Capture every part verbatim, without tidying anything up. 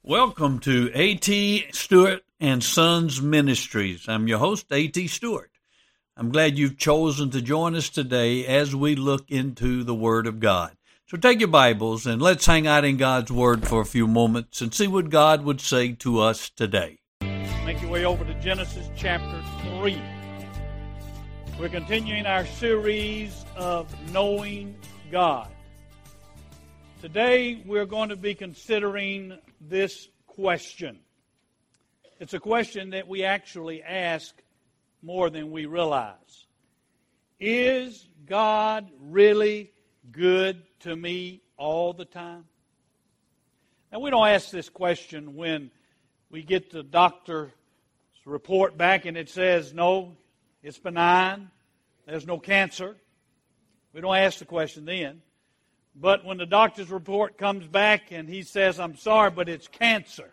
Welcome to A T. Stewart and Sons Ministries. I'm your host, A T. Stewart. I'm glad you've chosen to join us today as we look into the Word of God. So take your Bibles and let's hang out in God's Word for a few moments and see what God would say to us today. Make your way over to Genesis chapter three. We're continuing our series of Knowing God. Today we're going to be considering this question. It's a question that we actually ask more than we realize. Is God really good to me all the time? Now, we don't ask this question when we get the doctor's report back and it says, no, it's benign, there's no cancer. We don't ask the question then. But when the doctor's report comes back and he says, I'm sorry, but it's cancer,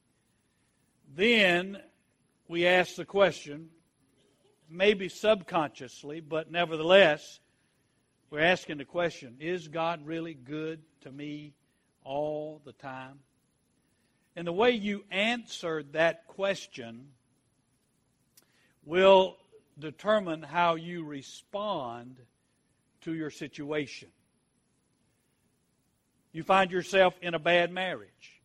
then we ask the question, maybe subconsciously, but nevertheless, we're asking the question, is God really good to me all the time? And the way you answer that question will determine how you respond to your situation. You find yourself in a bad marriage.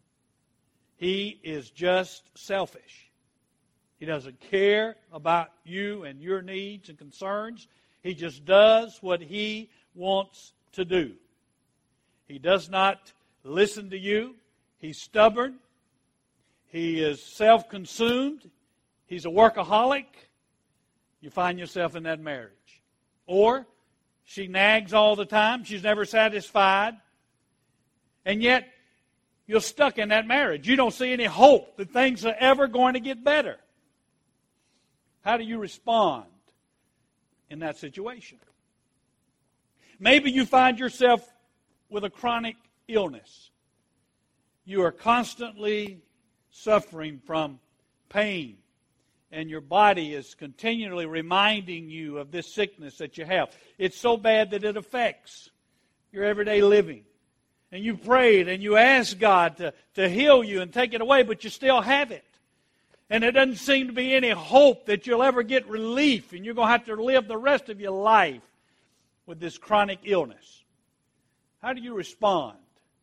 He is just selfish. He doesn't care about you and your needs and concerns. He just does what he wants to do. He does not listen to you. He's stubborn. He is self-consumed. He's a workaholic. You find yourself in that marriage. Or she nags all the time. She's never satisfied. And yet, you're stuck in that marriage. You don't see any hope that things are ever going to get better. How do you respond in that situation? Maybe you find yourself with a chronic illness. You are constantly suffering from pain, and your body is continually reminding you of this sickness that you have. It's so bad that it affects your everyday living. And you prayed and you asked God to, to heal you and take it away, but you still have it. And there doesn't seem to be any hope that you'll ever get relief, and you're going to have to live the rest of your life with this chronic illness. How do you respond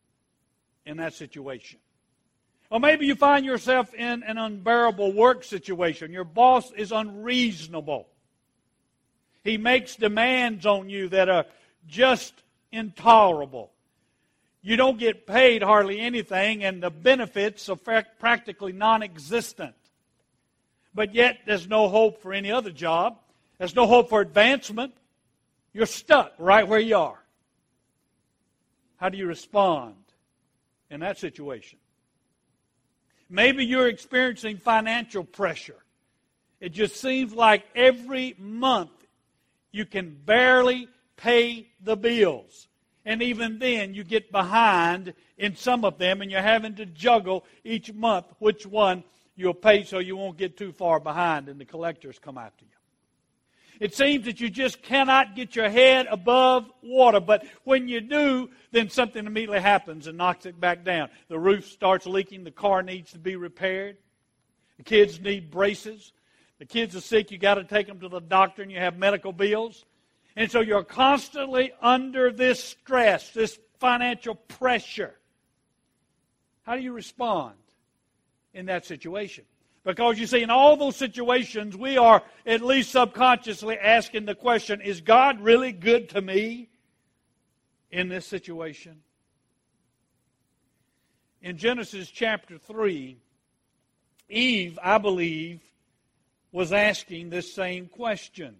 in that situation? Or maybe you find yourself in an unbearable work situation. Your boss is unreasonable. He makes demands on you that are just intolerable. You don't get paid hardly anything, and the benefits are practically non-existent. But yet, there's no hope for any other job. There's no hope for advancement. You're stuck right where you are. How do you respond in that situation? Maybe you're experiencing financial pressure. It just seems like every month you can barely pay the bills. And even then, you get behind in some of them, and you're having to juggle each month which one you'll pay so you won't get too far behind and the collectors come after you. It seems that you just cannot get your head above water, but when you do, then something immediately happens and knocks it back down. The roof starts leaking, the car needs to be repaired, the kids need braces, the kids are sick, you got to take them to the doctor, and you have medical bills. And so you're constantly under this stress, this financial pressure. How do you respond in that situation? Because you see, in all those situations, we are at least subconsciously asking the question, is God really good to me in this situation? In Genesis chapter three, Eve, I believe, was asking this same question.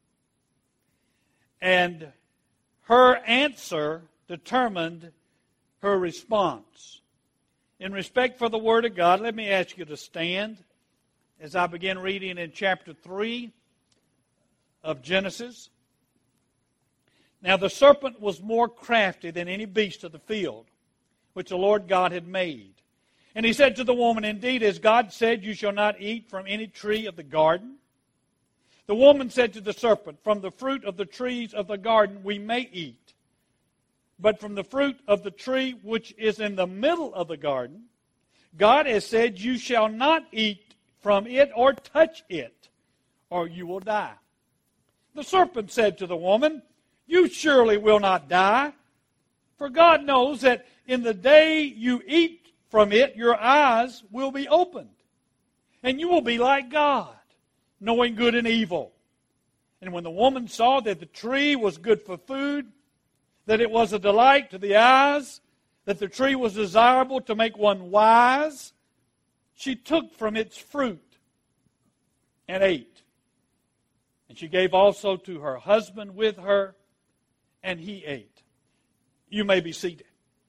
And her answer determined her response. In respect for the Word of God, let me ask you to stand as I begin reading in chapter three of Genesis. Now the serpent was more crafty than any beast of the field, which the Lord God had made. And he said to the woman, indeed, as God said, you shall not eat from any tree of the garden. The woman said to the serpent, from the fruit of the trees of the garden we may eat. But from the fruit of the tree which is in the middle of the garden, God has said, you shall not eat from it or touch it, or you will die. The serpent said to the woman, you surely will not die, for God knows that in the day you eat from it, your eyes will be opened, and you will be like God, knowing good and evil. And when the woman saw that the tree was good for food, that it was a delight to the eyes, that the tree was desirable to make one wise, she took from its fruit and ate. And she gave also to her husband with her, and he ate. You may be seated.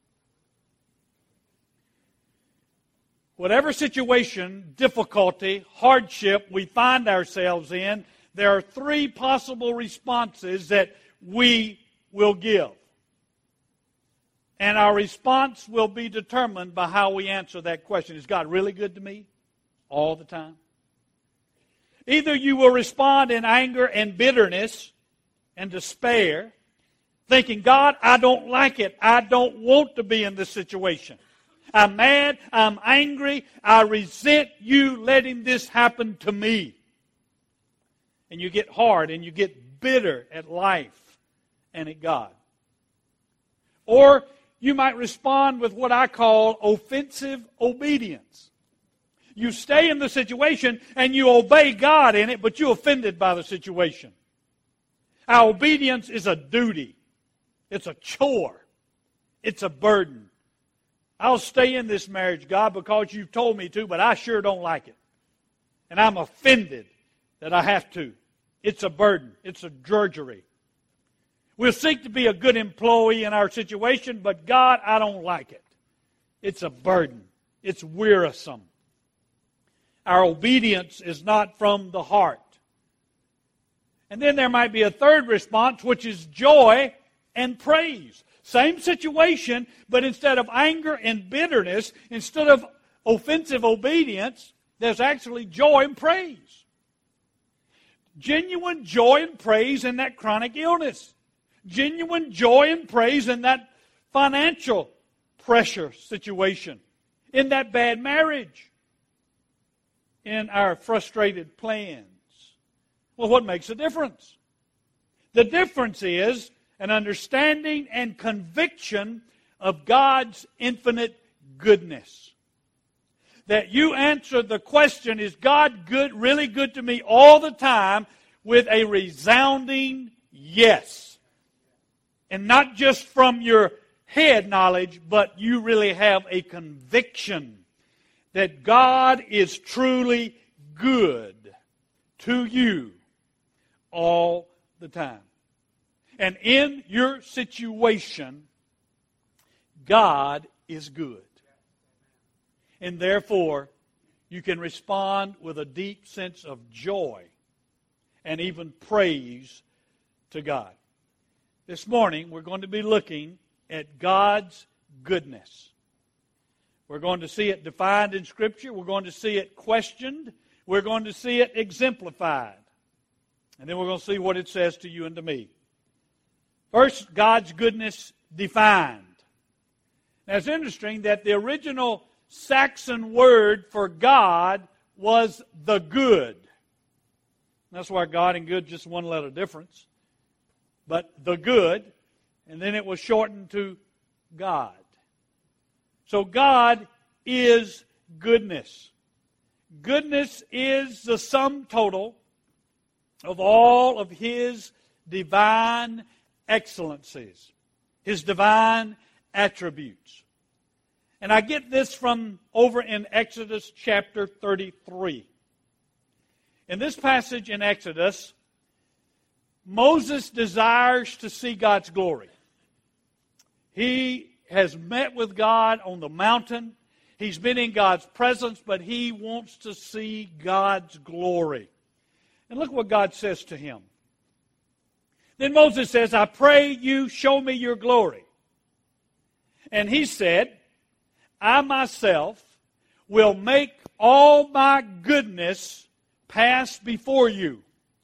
Whatever situation, difficulty, hardship we find ourselves in, there are three possible responses that we will give. And our response will be determined by how we answer that question. Is God really good to me all the time? Either you will respond in anger and bitterness and despair, thinking, God, I don't like it. I don't want to be in this situation. I'm mad. I'm angry. I resent you letting this happen to me. And you get hard and you get bitter at life and at God. Or you might respond with what I call offensive obedience. You stay in the situation and you obey God in it, but you're offended by the situation. Our obedience is a duty. It's a chore. It's a burden. I'll stay in this marriage, God, because you've told me to, but I sure don't like it. And I'm offended that I have to. It's a burden. It's a drudgery. We'll seek to be a good employee in our situation, but God, I don't like it. It's a burden. It's wearisome. Our obedience is not from the heart. And then there might be a third response, which is joy and praise. Same situation, but instead of anger and bitterness, instead of offensive obedience, there's actually joy and praise. Genuine joy and praise in that chronic illness. Genuine joy and praise in that financial pressure situation. In that bad marriage. In our frustrated plans. Well, what makes a difference? The difference is an understanding and conviction of God's infinite goodness. That you answer the question, is God good, really good to me all the time, with a resounding yes. And not just from your head knowledge, but you really have a conviction that God is truly good to you all the time. And in your situation, God is good. And therefore, you can respond with a deep sense of joy and even praise to God. This morning, we're going to be looking at God's goodness. We're going to see it defined in Scripture. We're going to see it questioned. We're going to see it exemplified. And then we're going to see what it says to you and to me. First, God's goodness defined. Now, it's interesting that the original Saxon word for God was the good. That's why God and good just one letter difference. But the good, and then it was shortened to God. So God is goodness. Goodness is the sum total of all of His divine excellencies, His divine attributes. And I get this from over in Exodus chapter thirty-three. In this passage in Exodus, Moses desires to see God's glory. He has met with God on the mountain. He's been in God's presence, but he wants to see God's glory. And look what God says to him. Then Moses says, I pray you show me your glory. And he said, I myself will make all my goodness pass before you.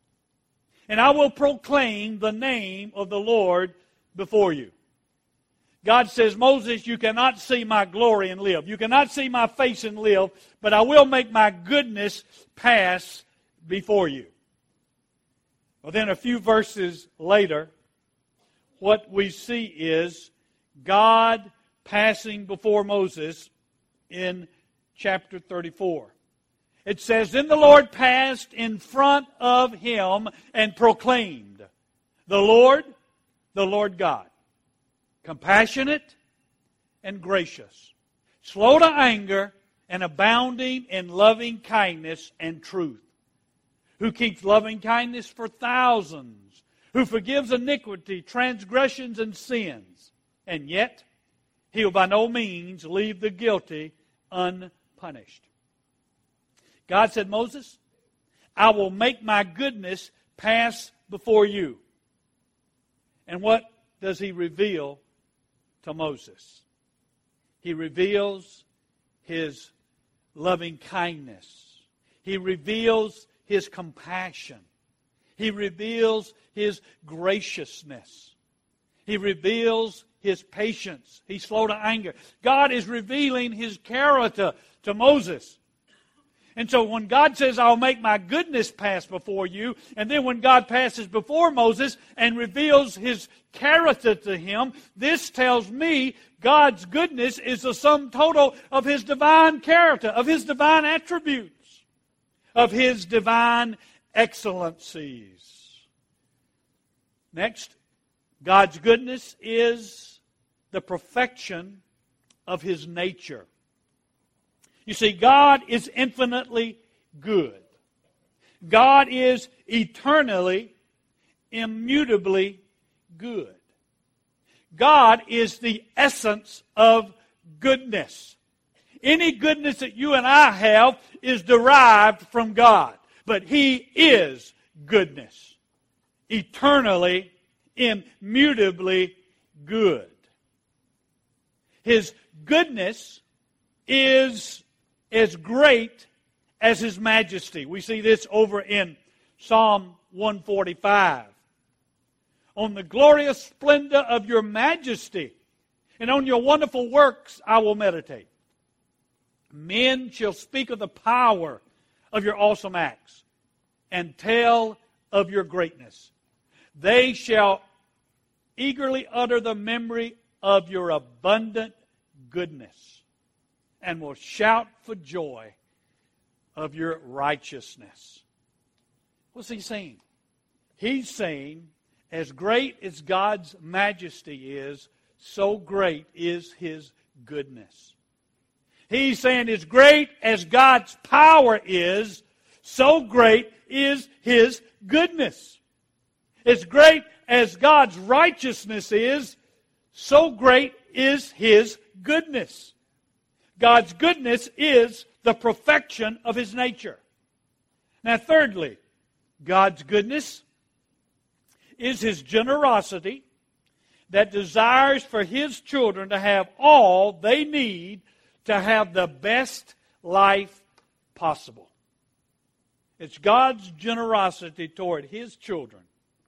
And I will proclaim the name of the Lord before you. God says, Moses, you cannot see my glory and live. You cannot see my face and live, but I will make my goodness pass before you. Well, then a few verses later, what we see is God passing before Moses in chapter thirty-four. It says, Then the Lord passed in front of him and proclaimed, The Lord, the Lord God, compassionate and gracious, slow to anger and abounding in loving kindness and truth, who keeps loving kindness for thousands, who forgives iniquity, transgressions, and sins, and yet he will by no means leave the guilty unpunished. God said, Moses, I will make my goodness pass before you. And what does he reveal to Moses? He reveals his loving kindness. He reveals his compassion. He reveals his graciousness. He reveals his patience. He's slow to anger. God is revealing his character to Moses. And so when God says, I'll make my goodness pass before you, and then when God passes before Moses and reveals his character to him, this tells me God's goodness is the sum total of his divine character, of his divine attributes, of his divine excellencies. Next, God's goodness is the perfection of his nature. You see, God is infinitely good. God is eternally, immutably good. God is the essence of goodness. Any goodness that you and I have is derived from God. But He is goodness. Eternally, immutably good. His goodness is as great as His majesty. We see this over in Psalm one forty-five. On the glorious splendor of your majesty and on your wonderful works I will meditate. Men shall speak of the power of your awesome acts and tell of your greatness. They shall eagerly utter the memory of your abundant goodness and will shout for joy of your righteousness. What's he saying? He's saying, as great as God's majesty is, so great is His goodness. He's saying, as great as God's power is, so great is His goodness. As great as God's righteousness is, so great is His goodness. God's goodness is the perfection of His nature. Now, thirdly, God's goodness is His generosity that desires for His children to have all they need to have the best life possible. It's God's generosity toward His children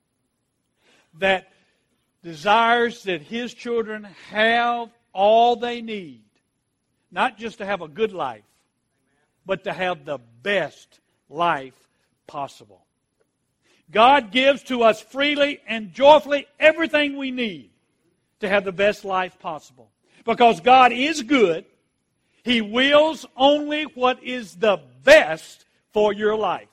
that desires that His children have all they need. Not just to have a good life, but to have the best life possible. God gives to us freely and joyfully everything we need to have the best life possible. Because God is good, He wills only what is the best for your life.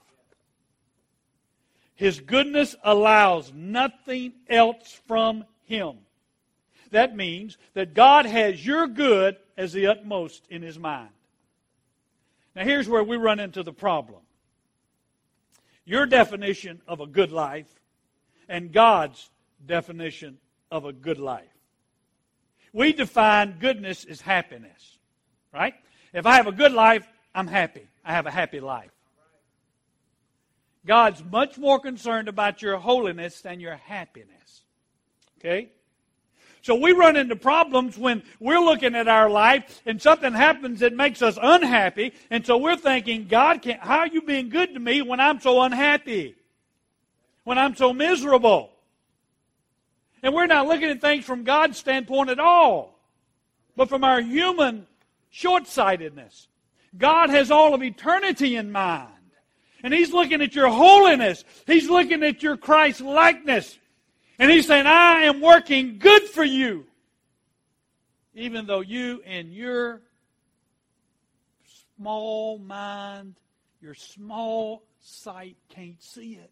His goodness allows nothing else from Him. That means that God has your good as the utmost in His mind. Now here's where we run into the problem. Your definition of a good life and God's definition of a good life. We define goodness as happiness, right? If I have a good life, I'm happy. I have a happy life. God's much more concerned about your holiness than your happiness. Okay? So we run into problems when we're looking at our life and something happens that makes us unhappy. And so we're thinking, God, can't, how are you being good to me when I'm so unhappy? When I'm so miserable? And we're not looking at things from God's standpoint at all, but from our human short-sightedness. God has all of eternity in mind. And He's looking at your holiness. He's looking at your Christ-likeness. And He's saying, I am working good for you. Even though you in your small mind, your small sight can't see it.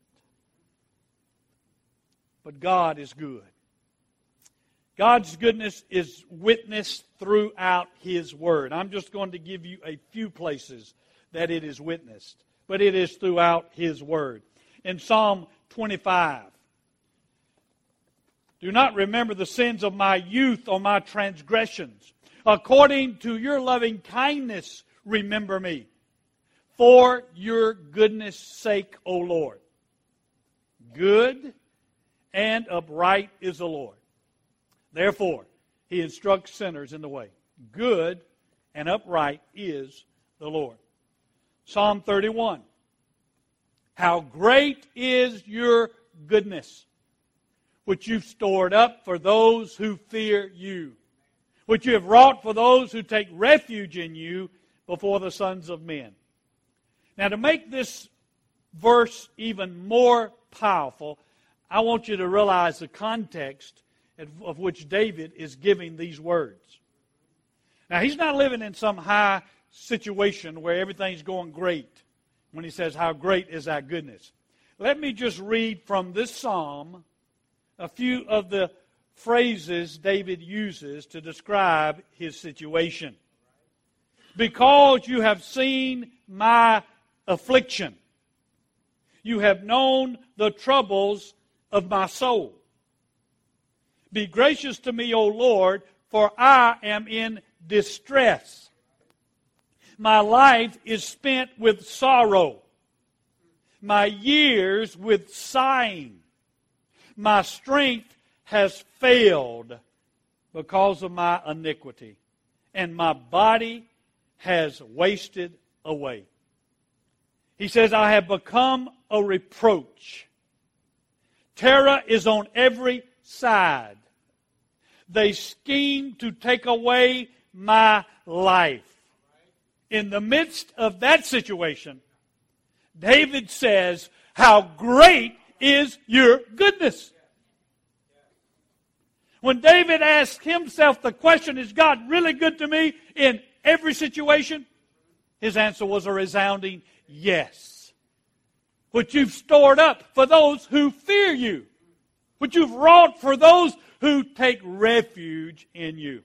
But God is good. God's goodness is witnessed throughout His Word. I'm just going to give you a few places that it is witnessed, but it is throughout His Word. In Psalm twenty-five, do not remember the sins of my youth or my transgressions. According to your loving kindness, remember me. For your goodness' sake, O Lord. Good and upright is the Lord. Therefore, He instructs sinners in the way. Good and upright is the Lord. Psalm thirty-one. How great is your goodness, which you've stored up for those who fear you, which you have wrought for those who take refuge in you before the sons of men. Now, to make this verse even more powerful, I want you to realize the context of which David is giving these words. Now, he's not living in some high situation where everything's going great when he says, how great is thy goodness. Let me just read from this psalm a few of the phrases David uses to describe his situation. Because you have seen my affliction, you have known the troubles of my soul. Be gracious to me, O Lord, for I am in distress. My life is spent with sorrow, my years with sighing. My strength has failed because of my iniquity, and my body has wasted away. He says, I have become a reproach. Terror is on every side. They scheme to take away my life. In the midst of that situation, David says, how great is your goodness. When David asked himself the question, is God really good to me in every situation? His answer was a resounding yes. Which you've stored up for those who fear you. Which you've wrought for those who take refuge in you.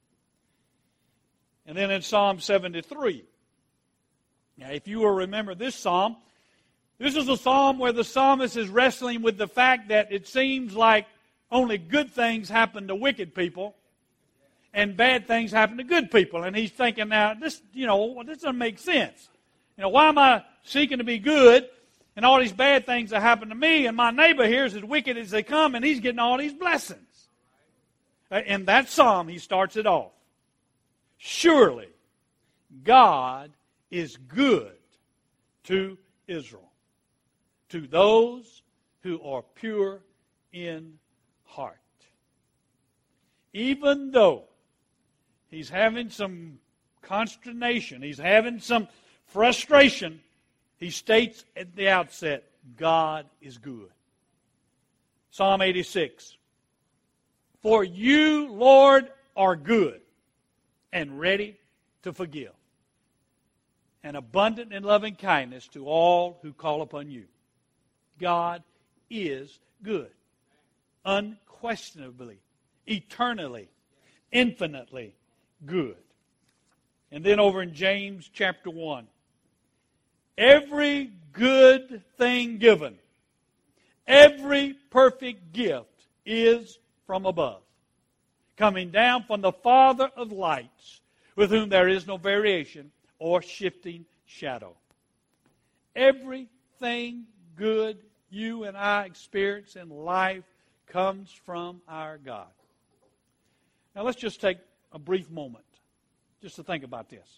And then in Psalm seventy-three. Now, if you will remember this psalm, this is a psalm where the psalmist is wrestling with the fact that it seems like only good things happen to wicked people and bad things happen to good people. And he's thinking, now, this, you know, this doesn't make sense. You know, why am I seeking to be good and all these bad things that happen to me, and my neighbor here is as wicked as they come and he's getting all these blessings? In that psalm, he starts it off. Surely, God is good to Israel, to those who are pure in heart. Even though he's having some consternation, he's having some frustration, he states at the outset, God is good. Psalm eighty-six. For you, Lord, are good and ready to forgive, and abundant in loving kindness to all who call upon you. God is good. Unquestionably, eternally, infinitely good. And then over in James chapter one. Every good thing given, every perfect gift is from above, coming down from the Father of lights, with whom there is no variation or shifting shadow. Everything good you and I experience in life comes from our God. Now let's just take a brief moment just to think about this.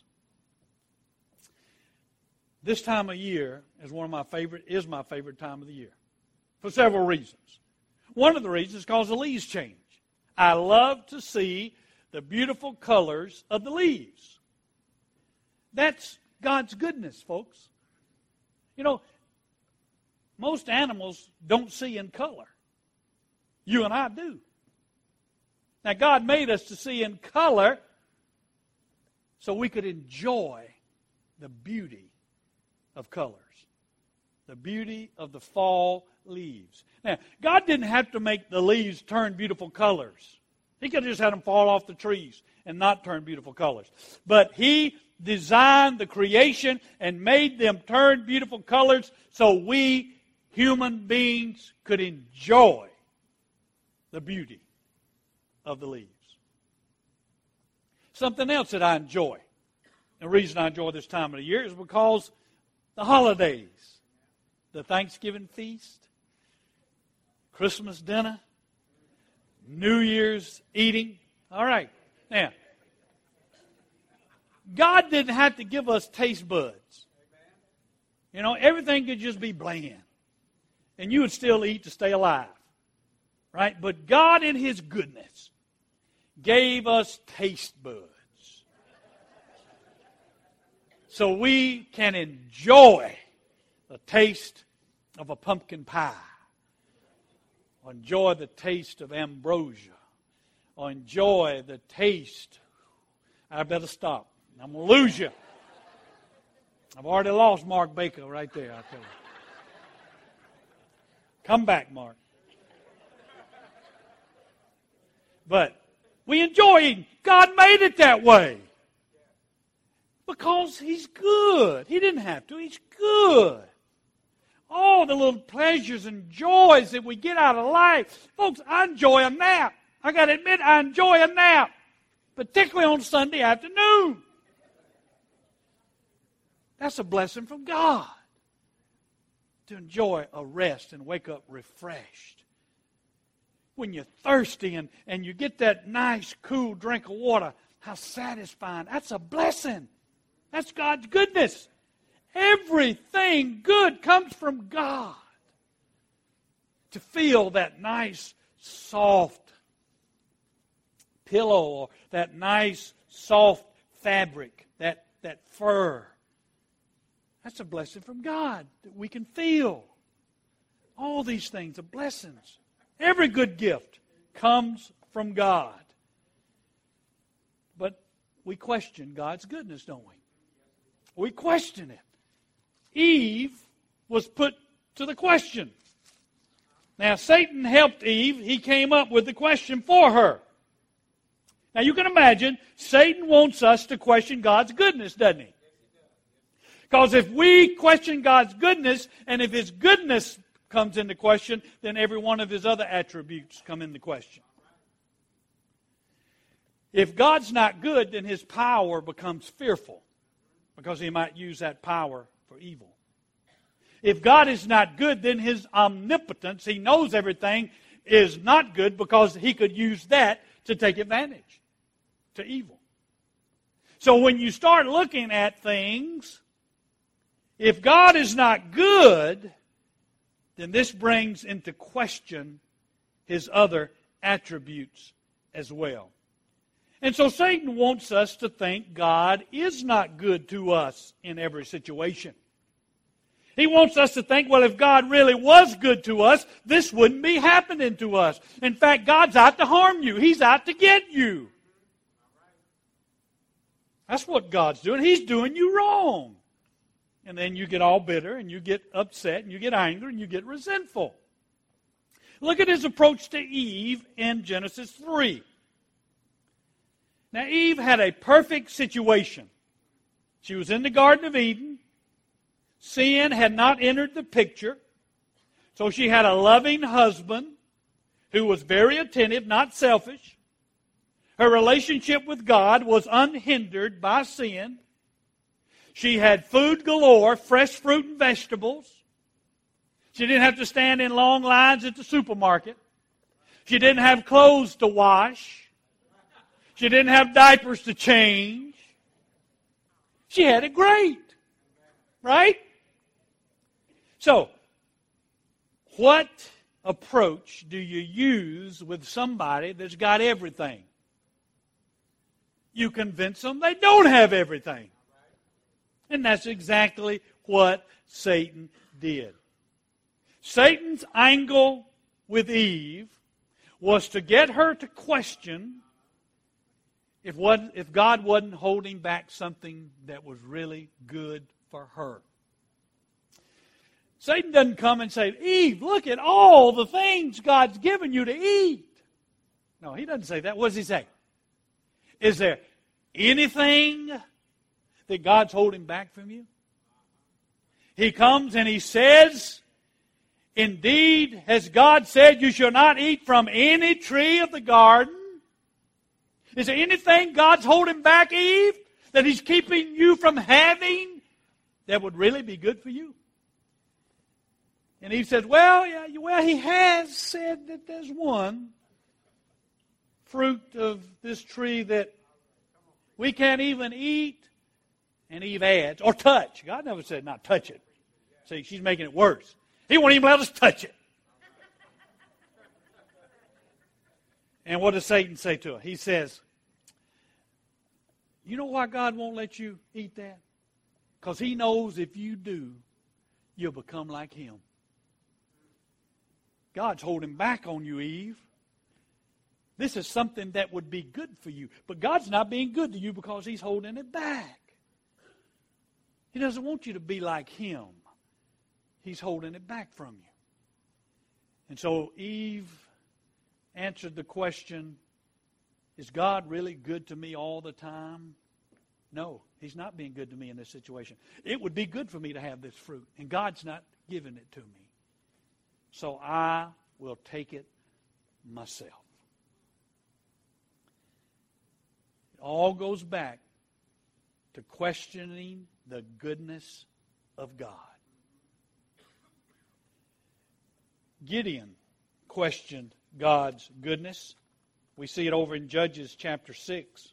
This time of year is one of my favorite, is my favorite time of the year, for several reasons. One of the reasons is because the leaves change. I love to see the beautiful colors of the leaves. That's God's goodness, folks. You know, most animals don't see in color. You and I do. Now, God made us to see in color so we could enjoy the beauty of colors, the beauty of the fall leaves. Now, God didn't have to make the leaves turn beautiful colors. He could have just had them fall off the trees and not turn beautiful colors. But He designed the creation and made them turn beautiful colors so we, human beings, could enjoy the beauty of the leaves. Something else that I enjoy, the reason I enjoy this time of the year is because the holidays, the Thanksgiving feast, Christmas dinner, New Year's eating. All right. Now, God didn't have to give us taste buds. You know, everything could just be bland. And you would still eat to stay alive. Right? But God in His goodness gave us taste buds. So we can enjoy the taste of a pumpkin pie. Or enjoy the taste of ambrosia. Or enjoy the taste. I better stop. I'm going to lose you. I've already lost Mark Baker right there, I tell you. Come back, Mark. But we enjoy eating. God made it that way. Because He's good. He didn't have to. He's good. All the little pleasures and joys that we get out of life. Folks, I enjoy a nap. I got to admit, I enjoy a nap. Particularly on Sunday afternoon. That's a blessing from God. To enjoy a rest and wake up refreshed. When you're thirsty and, and you get that nice, cool drink of water, how satisfying. That's a blessing. That's God's goodness. Everything good comes from God. To feel that nice, soft pillow or that nice, soft fabric, that, that fur. That's a blessing from God that we can feel. All these things are blessings. Every good gift comes from God. But we question God's goodness, don't we? We question it. Eve was put to the question. Now, Satan helped Eve. He came up with the question for her. Now, you can imagine, Satan wants us to question God's goodness, doesn't he? Because if we question God's goodness, and if His goodness comes into question, then every one of His other attributes come into question. If God's not good, then His power becomes fearful, because He might use that power for evil. If God is not good, then His omnipotence, He knows everything, is not good, because He could use that to take advantage to evil. So when you start looking at things, if God is not good, then this brings into question His other attributes as well. And so Satan wants us to think God is not good to us in every situation. He wants us to think, well, if God really was good to us, this wouldn't be happening to us. In fact, God's out to harm you. He's out to get you. That's what God's doing. He's doing you wrong. And then you get all bitter, and you get upset, and you get angry, and you get resentful. Look at His approach to Eve in Genesis three. Now, Eve had a perfect situation. She was in the Garden of Eden. Sin had not entered the picture. So she had a loving husband who was very attentive, not selfish. Her relationship with God was unhindered by sin. She had food galore, fresh fruit and vegetables. She didn't have to stand in long lines at the supermarket. She didn't have clothes to wash. She didn't have diapers to change. She had it great. Right? So, what approach do you use with somebody that's got everything? You convince them they don't have everything. And that's exactly what Satan did. Satan's angle with Eve was to get her to question if, what, if God wasn't holding back something that was really good for her. Satan doesn't come and say, Eve, look at all the things God's given you to eat. No, he doesn't say that. What does he say? Is there anything that God's holding back from you? He comes and he says, indeed, has God said you shall not eat from any tree of the garden? Is there anything God's holding back, Eve, that He's keeping you from having that would really be good for you? And Eve says, well, yeah, well, He has said that there's one fruit of this tree that we can't even eat. And Eve adds, or touch. God never said not touch it. See, she's making it worse. He won't even let us touch it. And what does Satan say to her? He says, you know why God won't let you eat that? Because He knows if you do, you'll become like Him. God's holding back on you, Eve. This is something that would be good for you. But God's not being good to you because He's holding it back. He doesn't want you to be like Him. He's holding it back from you. And so Eve answered the question, is God really good to me all the time? No, He's not being good to me in this situation. It would be good for me to have this fruit, and God's not giving it to me. So I will take it myself. It all goes back to questioning the goodness of God. Gideon questioned God's goodness. We see it over in Judges chapter six.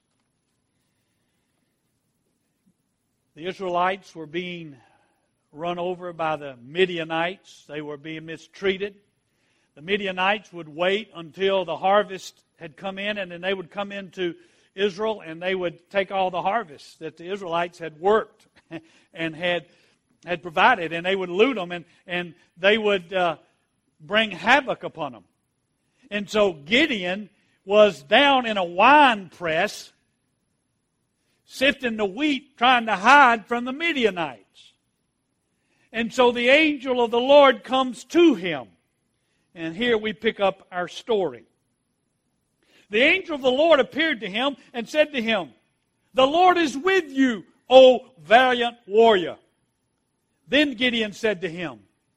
The Israelites were being run over by the Midianites. They were being mistreated. The Midianites would wait until the harvest had come in, and then they would come into Israel and they would take all the harvest that the Israelites had worked and had had provided, and they would loot them, and, and they would uh, bring havoc upon them. And so Gideon was down in a wine press, sifting the wheat, trying to hide from the Midianites. And so the angel of the Lord comes to him. And here we pick up our story. The angel of the Lord appeared to him and said to him, the Lord is with you, O valiant warrior. Then Gideon said to him,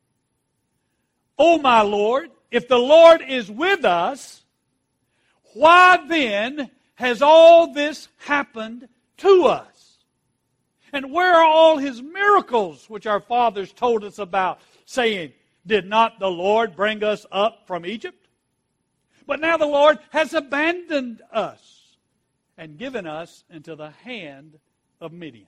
O my Lord, if the Lord is with us, why then has all this happened to us? And where are all His miracles which our fathers told us about, saying, did not the Lord bring us up from Egypt? But now the Lord has abandoned us and given us into the hand of Midian.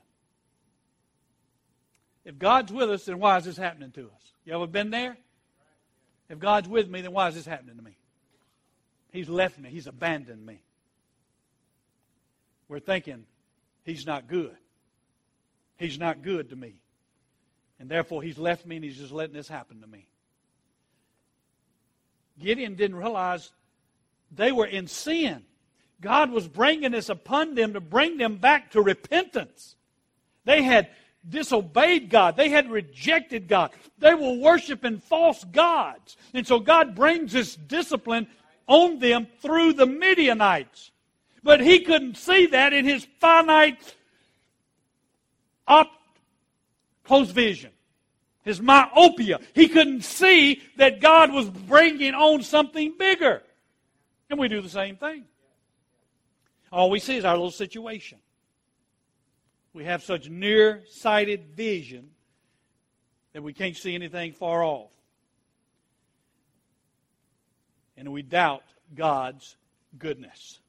If God's with us, then why is this happening to us? You ever been there? If God's with me, then why is this happening to me? He's left me. He's abandoned me. We're thinking, He's not good. He's not good to me. And therefore, He's left me and He's just letting this happen to me. Gideon didn't realize they were in sin. God was bringing this upon them to bring them back to repentance. They had disobeyed God. They had rejected God. They were worshiping false gods. And so God brings this discipline on them through the Midianites. But he couldn't see that in his finite, up close vision. His myopia. He couldn't see that God was bringing on something bigger. And we do the same thing. All we see is our little situation. We have such near-sighted vision that we can't see anything far off. And we doubt God's goodness.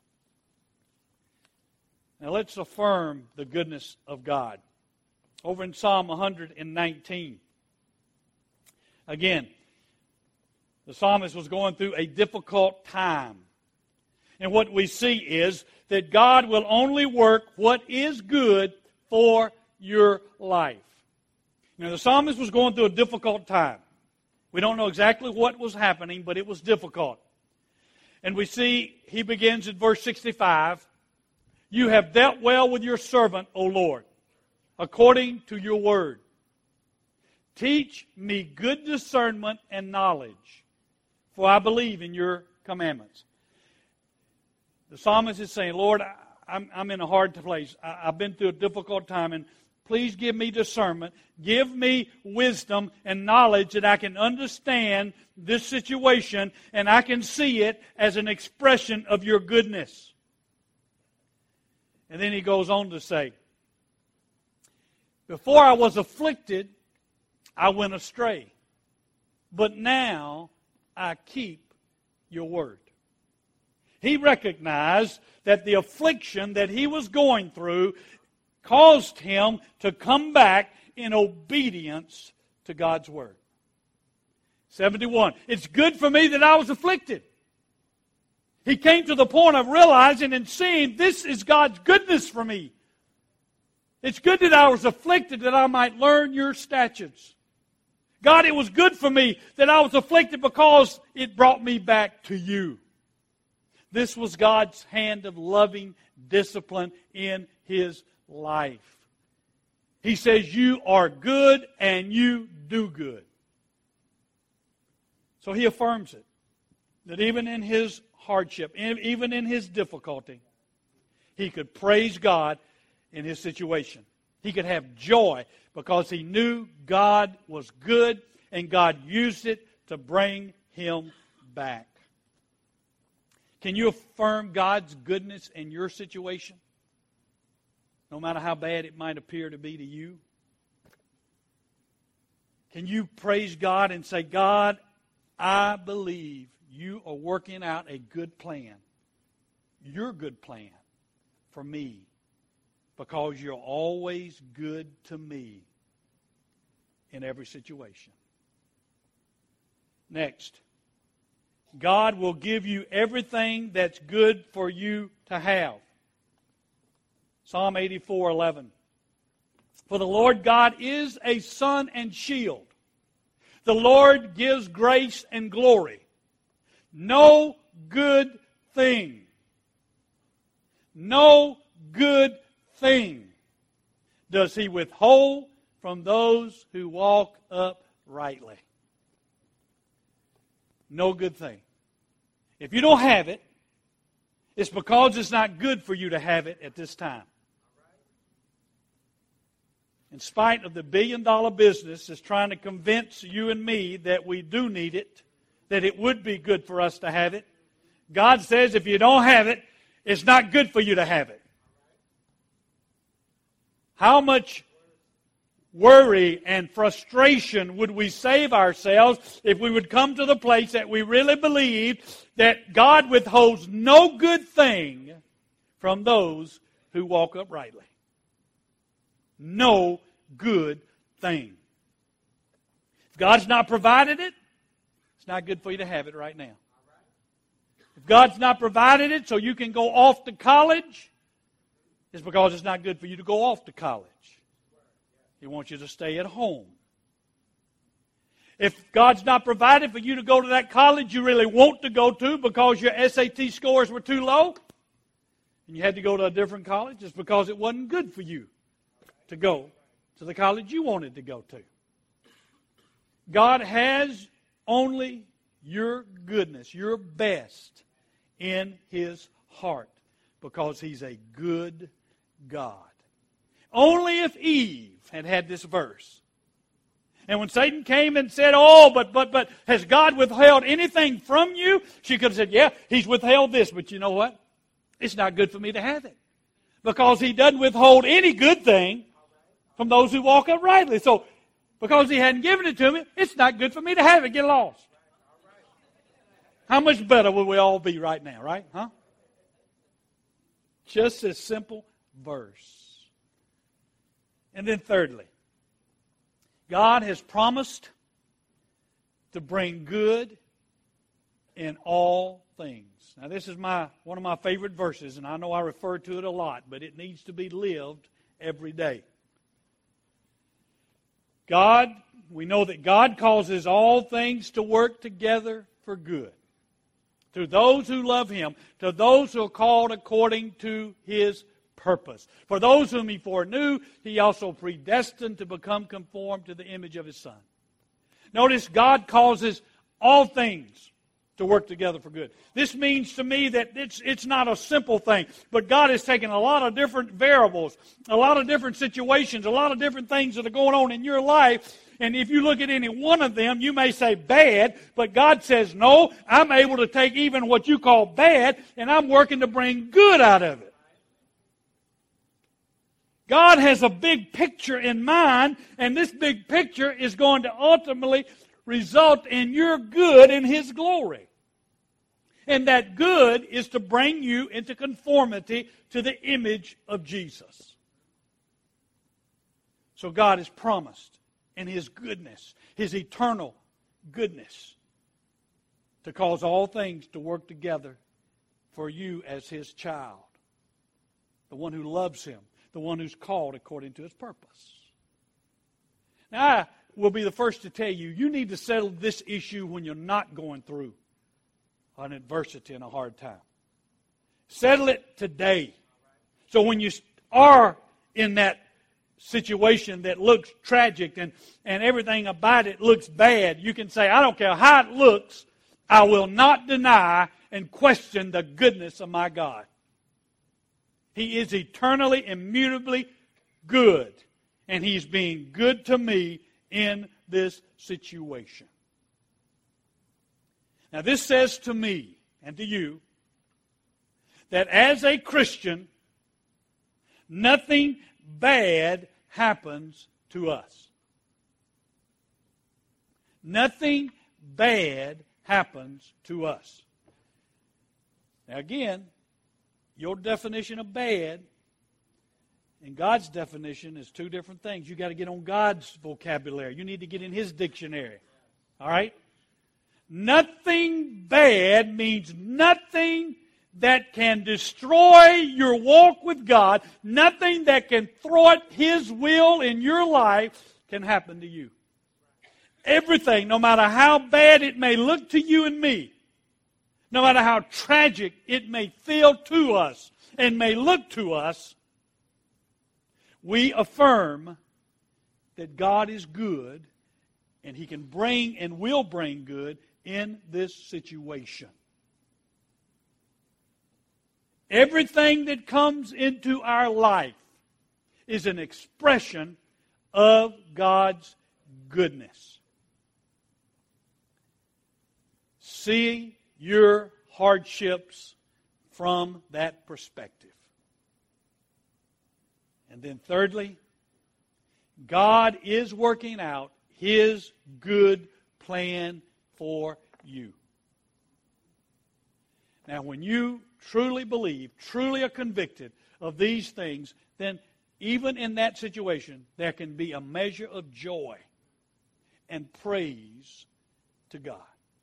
Now let's affirm the goodness of God. Over in Psalm one hundred nineteen. Again, The psalmist was going through a difficult time. And what we see is that God will only work what is good for your life. Now, the psalmist was going through a difficult time. We don't know exactly what was happening, but it was difficult. And we see he begins in verse sixty-five, "You have dealt well with your servant, O Lord, according to your word. Teach me good discernment and knowledge, for I believe in your commandments." The psalmist is saying, Lord, I'm, I'm in a hard place. I, I've been through a difficult time, and please give me discernment. Give me wisdom and knowledge that I can understand this situation and I can see it as an expression of your goodness. And then he goes on to say, "Before I was afflicted, I went astray, but now I keep your word." He recognized that the affliction that he was going through caused him to come back in obedience to God's word. seventy-one, "It's good for me that I was afflicted." He came to the point of realizing and seeing this is God's goodness for me. It's good that I was afflicted that I might learn your statutes. God, it was good for me that I was afflicted because it brought me back to you. This was God's hand of loving discipline in his life. He says, you are good and you do good. So he affirms it. That even in his hardship, even in his difficulty, he could praise God in his situation. He could have joy because he knew God was good and God used it to bring him back. Can you affirm God's goodness in your situation? No matter how bad it might appear to be to you? Can you praise God and say, God, I believe you are working out a good plan, your good plan for me, because you're always good to me in every situation. Next, God will give you everything that's good for you to have. Psalm eighty-four eleven. For the Lord God is a sun and shield. The Lord gives grace and glory. No good thing. No good thing does He withhold from those who walk uprightly. No good thing. If you don't have it, it's because it's not good for you to have it at this time. In spite of the billion-dollar business that's trying to convince you and me that we do need it, that it would be good for us to have it, God says if you don't have it, it's not good for you to have it. How much worry and frustration would we save ourselves if we would come to the place that we really believe that God withholds no good thing from those who walk uprightly? No good thing. If God's not provided it, it's not good for you to have it right now. If God's not provided it so you can go off to college, it's because it's not good for you to go off to college. He wants you to stay at home. If God's not provided for you to go to that college you really want to go to because your S A T scores were too low, and you had to go to a different college, it's because it wasn't good for you to go to the college you wanted to go to. God has only your goodness, your best in His heart because He's a good God. Only if Eve had had this verse. And when Satan came and said, oh, but, but, but, has God withheld anything from you? She could have said, yeah, He's withheld this, but you know what? It's not good for me to have it. Because He doesn't withhold any good thing from those who walk uprightly. So, because He hadn't given it to me, it's not good for me to have it. Get lost. How much better would we all be right now, right? Huh? Just a simple verse. And then thirdly, God has promised to bring good in all things. Now, this is my one of my favorite verses, and I know I refer to it a lot, but it needs to be lived every day. God, we know that God causes all things to work together for good, to those who love Him, to those who are called according to His purpose. For those whom He foreknew, He also predestined to become conformed to the image of His Son. Notice, God causes all things to work together for good. This means to me that it's, it's not a simple thing, but God has taken a lot of different variables, a lot of different situations, a lot of different things that are going on in your life, and if you look at any one of them, you may say bad, but God says, no, I'm able to take even what you call bad, and I'm working to bring good out of it. God has a big picture in mind, and this big picture is going to ultimately result in your good and His glory. And that good is to bring you into conformity to the image of Jesus. So God has promised in His goodness, His eternal goodness, to cause all things to work together for you as His child, the one who loves Him, the one who's called according to His purpose. Now, I will be the first to tell you, you need to settle this issue when you're not going through an adversity and a hard time. Settle it today. So when you are in that situation that looks tragic and, and everything about it looks bad, you can say, I don't care how it looks, I will not deny and question the goodness of my God. He is eternally, immutably good, and He's being good to me in this situation. Now, this says to me and to you that as a Christian, nothing bad happens to us. Nothing bad happens to us. Now, again, your definition of bad and God's definition is two different things. You've got to get on God's vocabulary. You need to get in His dictionary. All right? Nothing bad means nothing that can destroy your walk with God, nothing that can thwart His will in your life can happen to you. Everything, no matter how bad it may look to you and me, no matter how tragic it may feel to us and may look to us, we affirm that God is good and He can bring and will bring good in this situation. Everything that comes into our life is an expression of God's goodness. See your hardships from that perspective. And then thirdly, God is working out His good plan for you. Now, when you truly believe, truly are convicted of these things, then even in that situation, there can be a measure of joy and praise to God.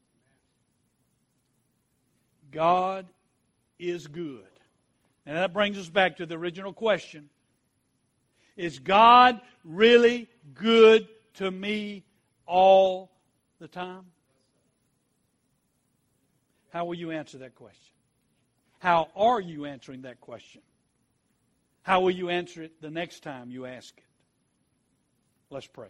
God is good. And that brings us back to the original question. Is God really good to me all the time? How will you answer that question? How are you answering that question? How will you answer it the next time you ask it? Let's pray.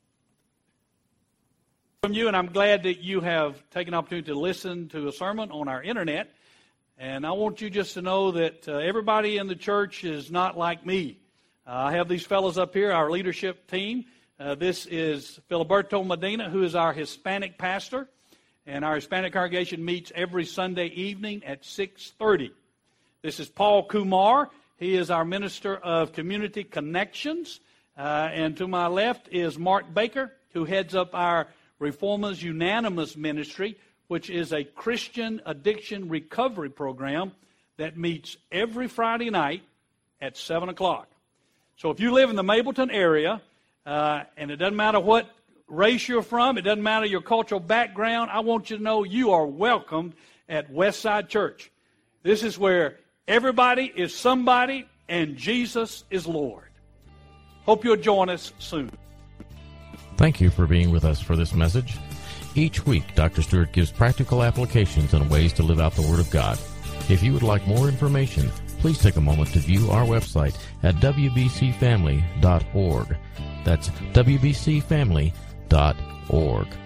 From you, and I'm glad that you have taken the opportunity to listen to a sermon on our internet. And I want you just to know that uh, everybody in the church is not like me. Uh, I have these fellows up here, our leadership team. Uh, this is Filiberto Medina, who is our Hispanic pastor. And our Hispanic congregation meets every Sunday evening at six thirty. This is Paul Kumar. He is our Minister of Community Connections. Uh, and to my left is Mark Baker, who heads up our Reformers Unanimous Ministry, which is a Christian addiction recovery program that meets every Friday night at seven o'clock. So if you live in the Mableton area, uh, and it doesn't matter what race you're from. It doesn't matter your cultural background. I want you to know you are welcomed at Westside Church. This is where everybody is somebody and Jesus is Lord. Hope you'll join us soon. Thank you for being with us for this message. Each week, Doctor Stewart gives practical applications and ways to live out the Word of God. If you would like more information, please take a moment to view our website at w b c family dot org. That's w b c family dot org.